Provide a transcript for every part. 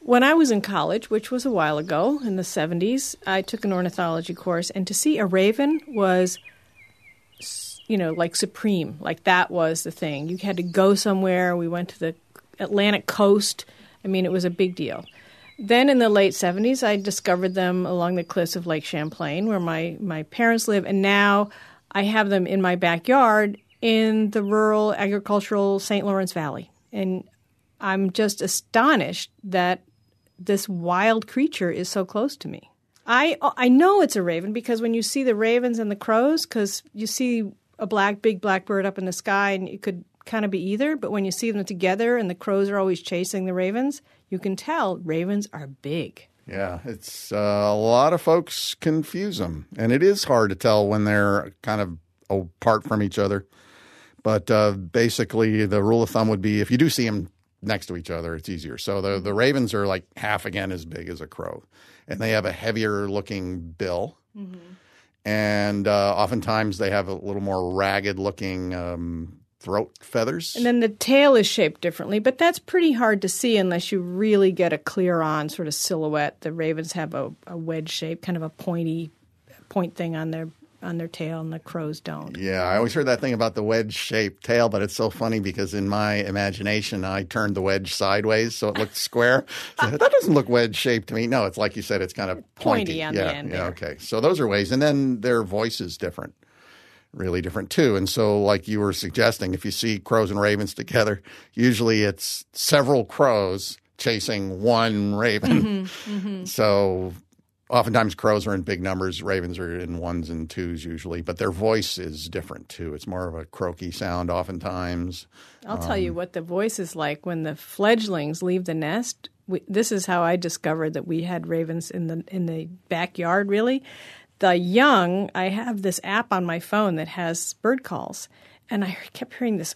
when I was in college, which was a while ago in the 70s, I took an ornithology course, and to see a raven was, like supreme. Like that was the thing. You had to go somewhere. We went to the Atlantic coast. I mean, it was a big deal. Then in the late 70s, I discovered them along the cliffs of Lake Champlain, where my parents live, and now I have them in my backyard in the rural agricultural St. Lawrence Valley. And I'm just astonished that this wild creature is so close to me. I know it's a raven because when you see the ravens and the crows, because you see a big blackbird up in the sky and it could kind of be either, but when you see them together and the crows are always chasing the ravens, you can tell ravens are big. Yeah, it's a lot of folks confuse them, and it is hard to tell when they're kind of apart from each other. But basically, the rule of thumb would be if you do see them next to each other, it's easier. So the ravens are like half again as big as a crow, and they have a heavier looking bill. Mm-hmm. And oftentimes they have a little more ragged looking throat feathers. And then the tail is shaped differently, but that's pretty hard to see unless you really get a clear on sort of silhouette. The ravens have a wedge shape, kind of a point thing on their tail, and the crows don't. Yeah, I always heard that thing about the wedge-shaped tail, but it's so funny because in my imagination, I turned the wedge sideways so it looked square. So that doesn't look wedge-shaped to me. No, it's like you said, it's kind of pointy on the end. Yeah, okay. So those are ways. And then their voice is different, really different too. And so like you were suggesting, if you see crows and ravens together, usually it's several crows chasing one raven. Mm-hmm, mm-hmm. So oftentimes crows are in big numbers, ravens are in ones and twos usually, but their voice is different too. It's more of a croaky sound oftentimes. I'll tell you what the voice is like when the fledglings leave the nest. This is how I discovered that we had ravens in the backyard, really. The young, I have this app on my phone that has bird calls. And I kept hearing this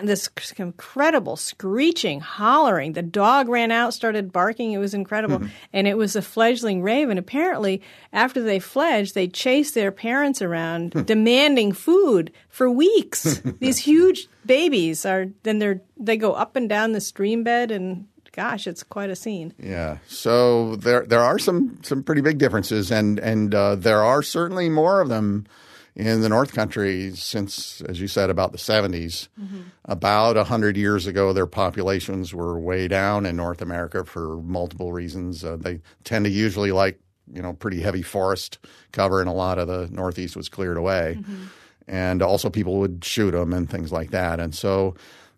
incredible screeching, hollering. The dog ran out, started barking. It was incredible. Mm-hmm. And it was a fledgling raven. Apparently, after they fledged, they chased their parents around demanding food for weeks. These huge babies they go up and down the stream bed, and gosh, it's quite a scene. Yeah. So there are some pretty big differences, and there are certainly more of them in the North Country since, as you said, about the 70s. Mm-hmm. About 100 years ago, their populations were way down in North America for multiple reasons. They tend to usually like, pretty heavy forest cover, and a lot of the Northeast was cleared away. Mm-hmm. And also people would shoot them and things like that. And so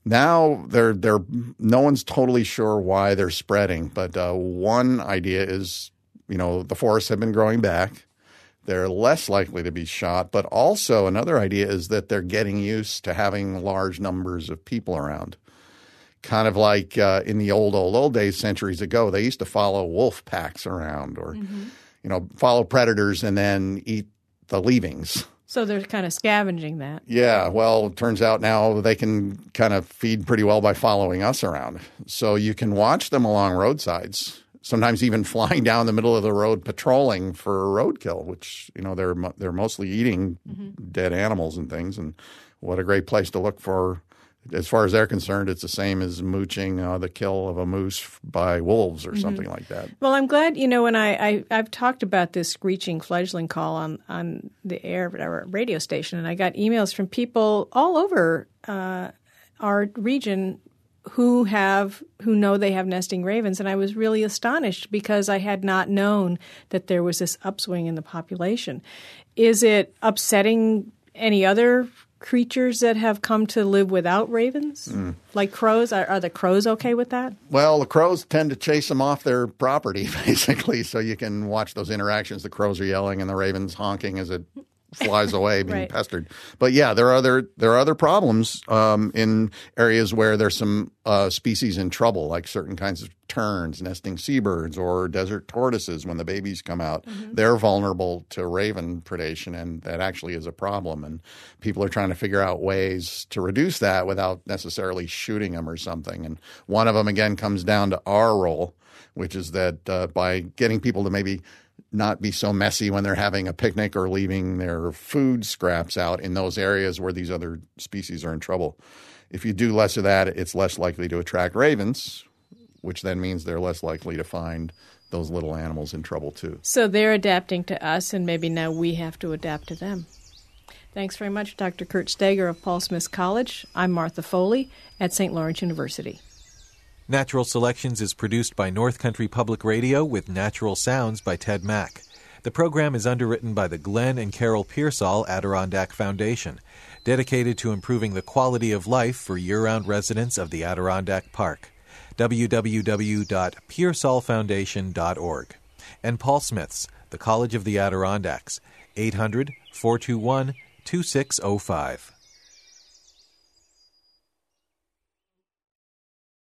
now they're no one's totally sure why they're spreading. But one idea is, the forests have been growing back. They're less likely to be shot. But also another idea is that they're getting used to having large numbers of people around. Kind of like in the old days, centuries ago, they used to follow wolf packs around or, follow predators and then eat the leavings. So they're kind of scavenging that. Yeah. Well, it turns out now they can kind of feed pretty well by following us around. So you can watch them along roadsides. Sometimes even flying down the middle of the road patrolling for roadkill, which, they're mostly eating dead animals and things. And what a great place to look for. As far as they're concerned, it's the same as mooching the kill of a moose by wolves or something like that. Well, I'm glad, when I've talked about this screeching fledgling call on the air of our radio station, and I got emails from people all over our region who know they have nesting ravens, and I was really astonished because I had not known that there was this upswing in the population. Is it upsetting any other creatures that have come to live without ravens, like crows? Are the crows okay with that? Well, the crows tend to chase them off their property, basically, so you can watch those interactions. The crows are yelling and the raven's honking as it flies away, being right. pestered. But yeah, there are other problems in areas where there's some species in trouble, like certain kinds of terns, nesting seabirds, or desert tortoises. When the babies come out, they're vulnerable to raven predation, and that actually is a problem. And people are trying to figure out ways to reduce that without necessarily shooting them or something. And one of them, again, comes down to our role, which is that by getting people to maybe not be so messy when they're having a picnic or leaving their food scraps out in those areas where these other species are in trouble. If you do less of that, it's less likely to attract ravens, which then means they're less likely to find those little animals in trouble too. So they're adapting to us, and maybe now we have to adapt to them. Thanks very much, Dr. Kurt Steger of Paul Smith College. I'm Martha Foley at St. Lawrence University. Natural Selections is produced by North Country Public Radio with natural sounds by Ted Mack. The program is underwritten by the Glenn and Carol Pearsall Adirondack Foundation, dedicated to improving the quality of life for year-round residents of the Adirondack Park. www.pearsallfoundation.org. And Paul Smith's, the College of the Adirondacks, 800-421-2605.